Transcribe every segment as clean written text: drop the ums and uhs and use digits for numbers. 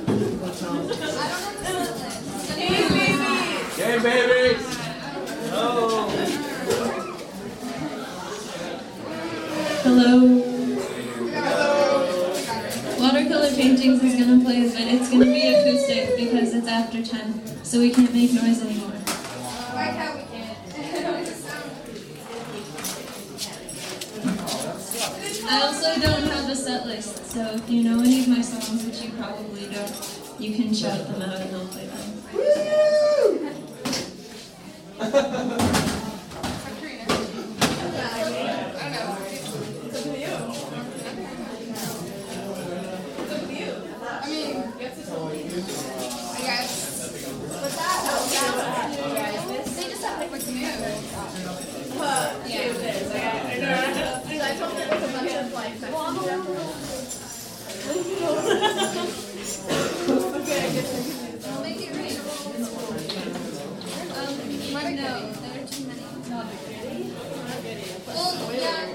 Hey, baby! Oh. Hello. Watercolor Paintings is going to play, but it's going to be acoustic because it's after 10, so we can't make noise anymore. Like how we can. I also don't have a set list, so if you know any of my songs, which you probably don't, you can shout them out and I'll play them. No, there are too many. Well, yeah.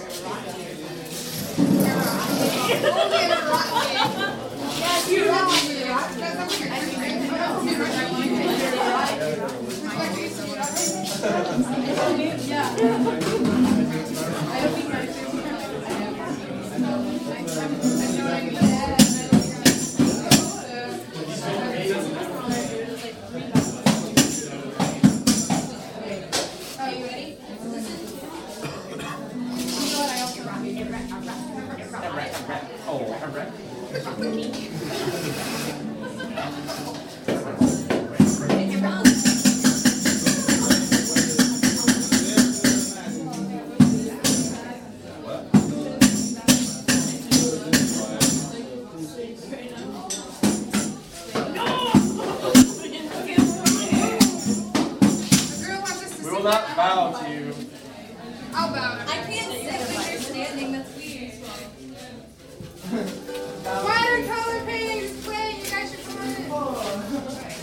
Not bow to you. I'll bow. I can't sit when you're standing. That's weird. Watercolor painting is playing. You guys should come on in.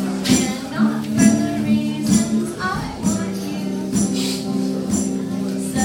So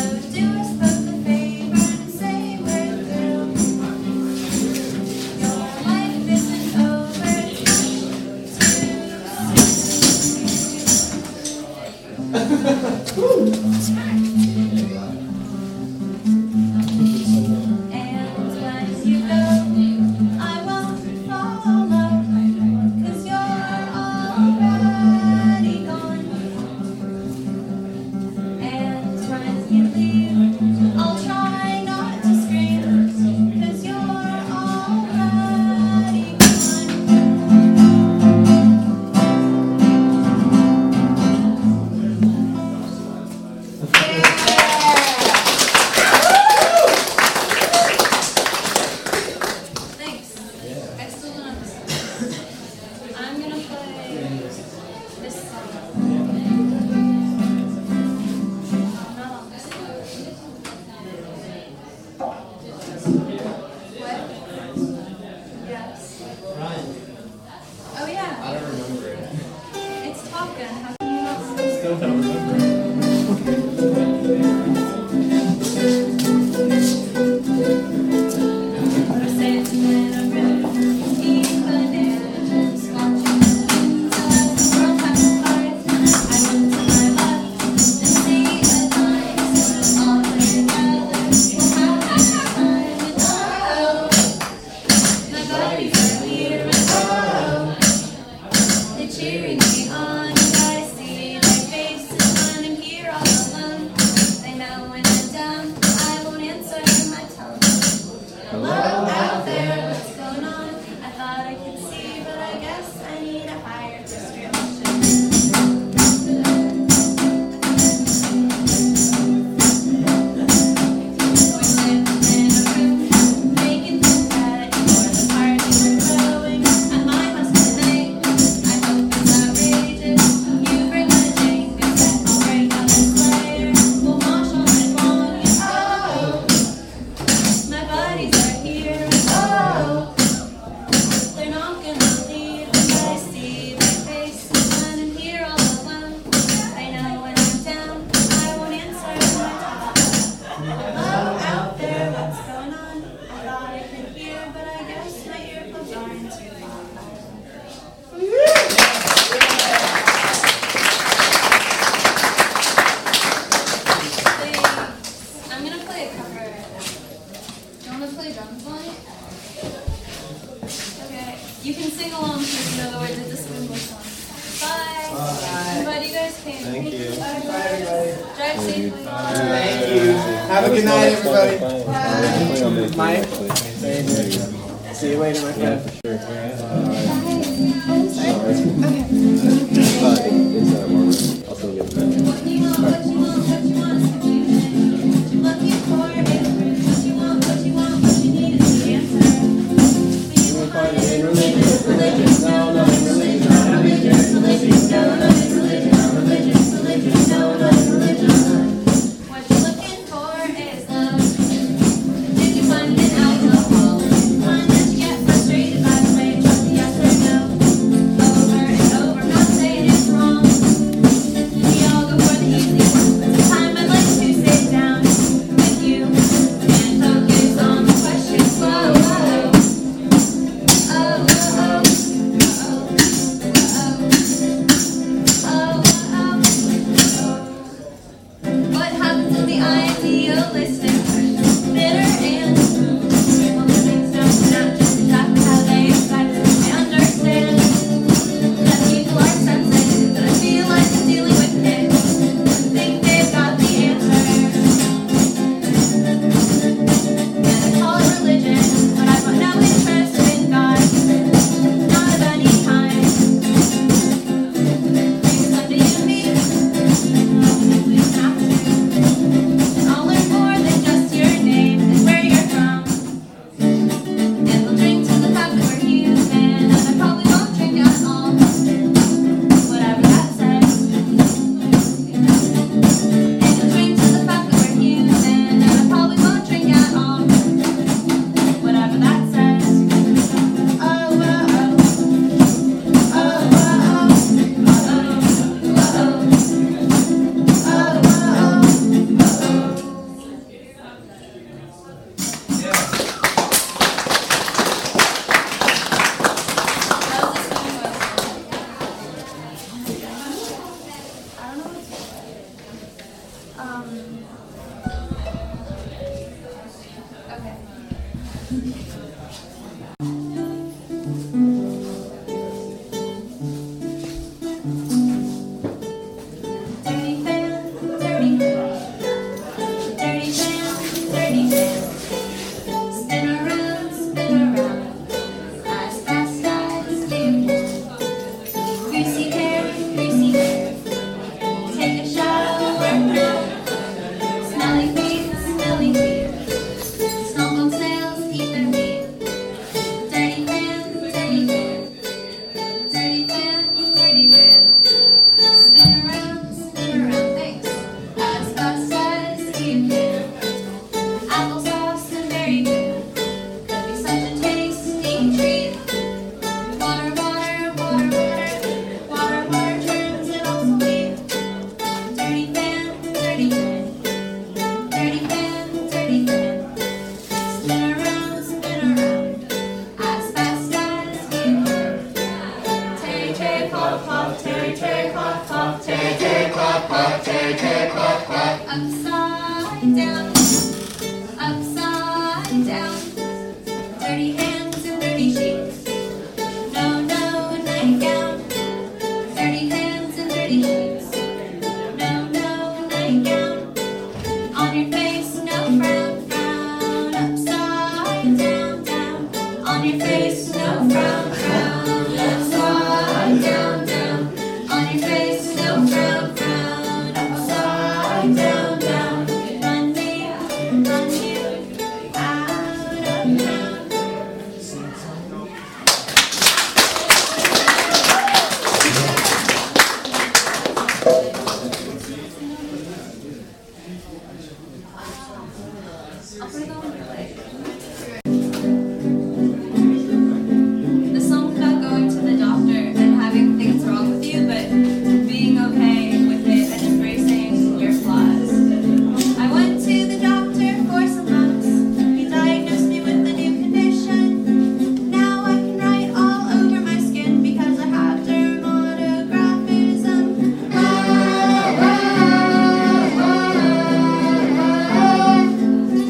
birthday cover. You want to play drums on it? Okay. You can sing along so you know the words of the Spoonbill song. Bye. I'm glad you guys came. Thank you. Bye, everybody. Drive safely. Thank you. Have a good night, everybody. Mike. See you later, my friend. What do you want? What do you want? What do you want? What you looking for is what you want. What you want? What you need is the answer. Do you want religion? Religion? No, no, religion. Religion? Religion? No, no, religion. Religion? Religion? No, no, religion. What you're looking for is love. Did you find it in alcohol? Find that you get frustrated by the way you trust the yes or no. Over and over, not saying it's wrong. We all go for the easy one. But this time I'd like to sit down with you and focus on the questions. Whoa, whoa. Oh, oh, oh. What happens in the idealistic? Bitter and well, the things don't turn out just exactly how they expect. I understand that people are sensitive, but I feel like I'm dealing with kids who think they've got the answer. And I call it religion, but I've got no interest in God, not of any kind. Maybe someday you and me, we don't have to. And I'll learn more than just your name and where you're from. And we'll drink to the fact that we're human, and I probably won't drink at all, whatever that says. And you'll drink to the fact that we're human, and I probably won't drink at all, whatever that says. Oh, oh, oh. Oh, oh, oh. Dirty fan, dirty fan, dirty fan, dirty fan. Spin around, as fast as you can. Greasy hair, take a shower now. Smelly feet, smoke on sails, eat their meat. Dirty fan, dirty fan, dirty fan, dirty fan. Spin around, thanks, as fast as you can. Applesauce and berry jam, could be such a tasty treat. Water, water, water, water, water, water turns it all sweet. Dirty fan, dirty fan, dirty fan, dirty fan. Spin around, as fast as you can. Terry, terry, pop, pop, terry, terry, pop, pop, terry, terry, pop, pop, terry, terry, pop, pop. Upside down, upside down. Dirty hands and dirty sheets. No, no, nightgown. Dirty hands and dirty sheets. No, no, nightgown. On your face, no frown, frown. Upside down, down. On your face, no frown, frown. Upside down, down. On your face, no frown, frown. Upside down, down. Run me, run you out of town. I'll put it on replay. The song's about going to the doctor and having things wrong with you, but being okay with it and embracing your flaws. I went to the doctor for some months. He diagnosed me with a new condition. Now I can write all over my skin because I have dermatographism. Oh, oh, oh, oh, oh.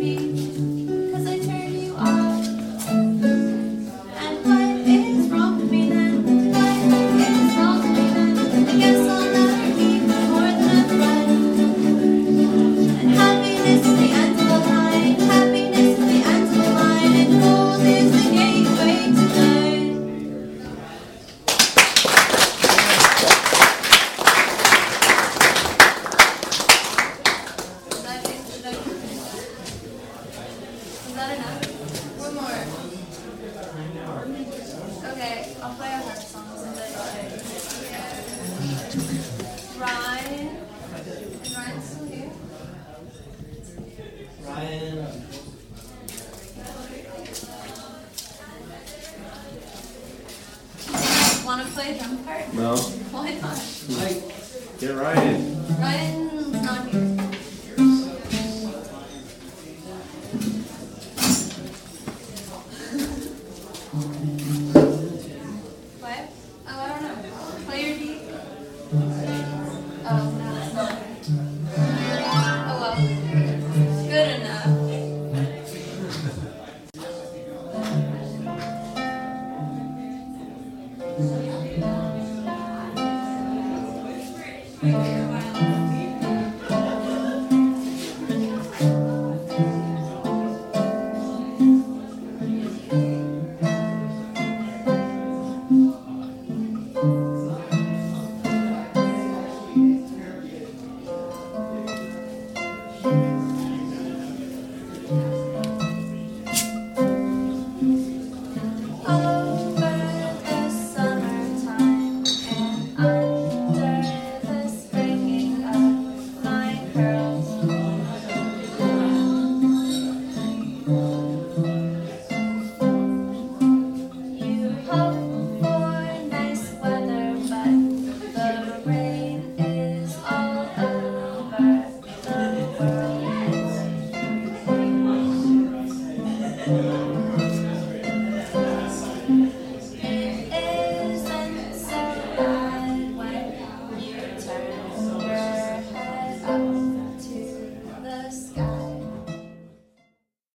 me, 'cause I turned you off. And what is wrong with me then? What is wrong with me then? I guess I'll never keep more than a friend. And happiness is the end of the line. Happiness is the end of the line. And gold is the gateway to night. Is that enough? One more. Okay, I'll play a harp song since I got it. Ryan. Is Ryan still here? Ryan. Want to play a drum part? No. Why not? Get Ryan. Ryan's not here.